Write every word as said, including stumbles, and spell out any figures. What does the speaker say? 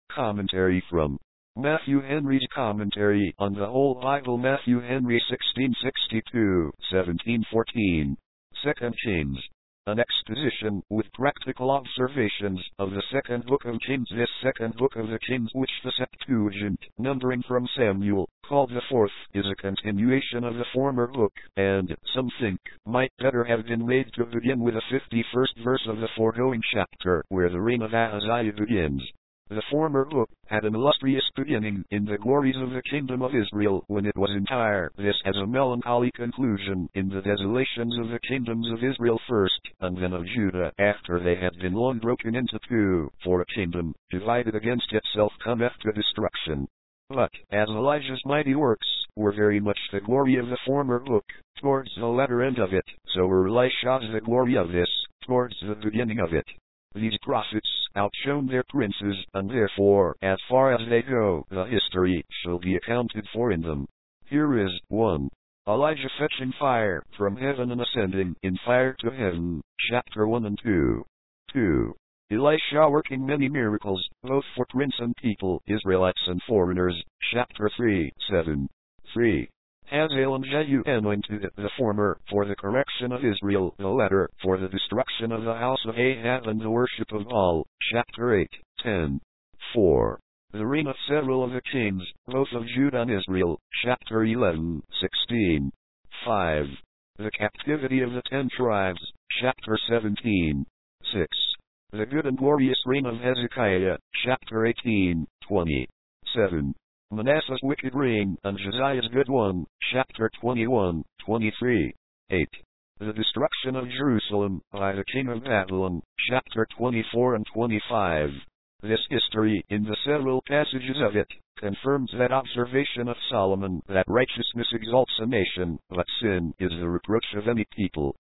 Commentary from Matthew Henry's Commentary on the Whole Bible, Matthew Henry, sixteen sixty-two to seventeen fourteen. Second Kings. An exposition with practical observations of the second book of Kings. This second book of the Kings, which the Septuagint, numbering from Samuel, called the fourth, is a continuation of the former book, and, some think, might better have been made to begin with the fifty-first verse of the foregoing chapter, where the reign of Ahaziah begins. The former book had an illustrious beginning in the glories of the kingdom of Israel when it was entire. This has a melancholy conclusion in the desolations of the kingdoms of Israel first, and then of Judah after they had been long broken into two, for a kingdom, divided against itself, cometh to destruction. But, as Elijah's mighty works were very much the glory of the former book, towards the latter end of it, so were Elisha's the glory of this, towards the beginning of it. These prophets outshone their princes, and therefore, as far as they go, the history shall be accounted for in them. Here is one. Elijah fetching fire from heaven and ascending in fire to heaven, chapter one and two. two. Elisha working many miracles, both for prince and people, Israelites and foreigners, chapter three, seven. three. Hazael and Jehu anointed the former for the correction of Israel, the latter for the destruction of the house of Ahab and the worship of Baal, chapter eight, ten. four. The reign of several of the kings, both of Judah and Israel, chapter eleven, sixteen. five. The captivity of the ten tribes, chapter seventeen, six. The good and glorious reign of Hezekiah, chapter eighteen, twenty. seven. Manasseh's wicked reign and Josiah's good one, chapter twenty-one, twenty-three. eight. The destruction of Jerusalem by the king of Babylon, chapter twenty-four and twenty-five. This history, in the several passages of it, confirms that observation of Solomon, that righteousness exalts a nation, but sin is the reproach of any people.